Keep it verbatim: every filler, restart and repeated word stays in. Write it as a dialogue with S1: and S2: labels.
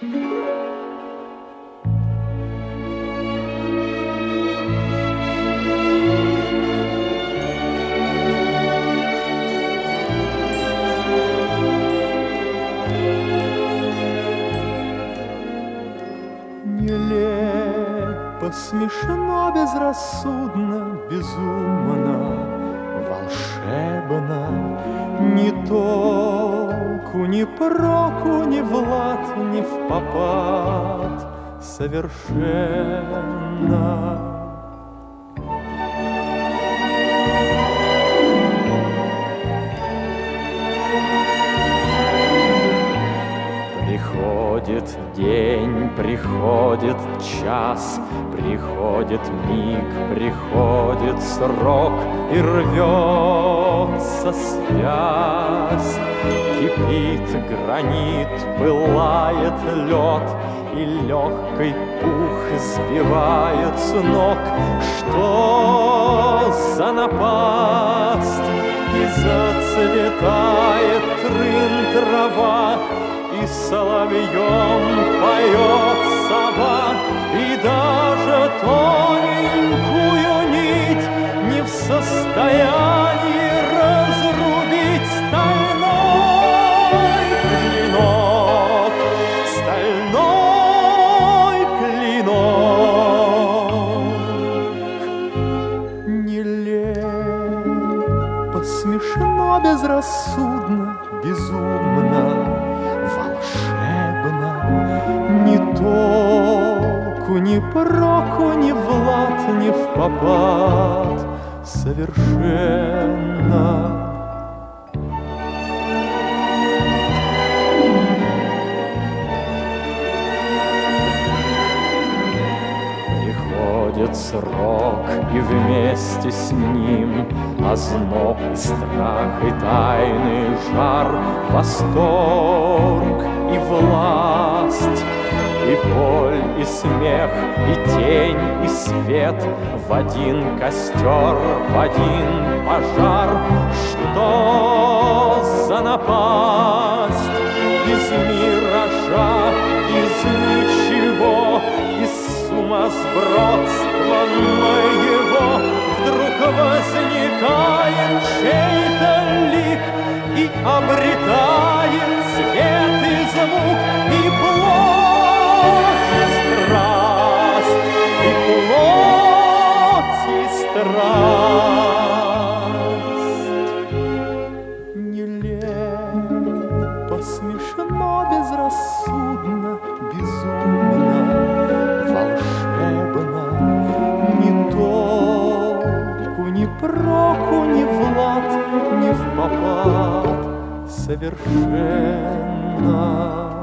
S1: Нелепо, смешно, безрассудно, безумно, волшебно, ни толку, ни проку, ни в лад, ни в попад, совершенно. Приходит день, приходит час, приходит миг, приходит срок, и рвется связь. Кипит гранит, пылает лед, и легкий пух сбивает с ног. Что за напасть? И зацветает трын трава, и соловьем поет сова, и даже тоненькую нить не в состоянии разрубить стальной клинок, стальной клинок. Нелепо, смешно, безрассудно, безумно, волшебно, ни толку, ни проку, ни в лад, ни в попад, совершенно. Приходит срок, и вместе с ним озноб и страх, и тайный жар, восторг и власть, и боль, и смех, и тень, и свет в один костер, в один пожар. Что за напасть? Из миража, из ничего, из сумасбродства моего вдруг возникает чей-то лик и обретает цвет и звук, и плоть, и страсть, и плоть, и страсть. Нелепо, смешно, безрассудно, безумно, волшебно, ни толку, ни проку, ни в лад, ни в попад, совершенно.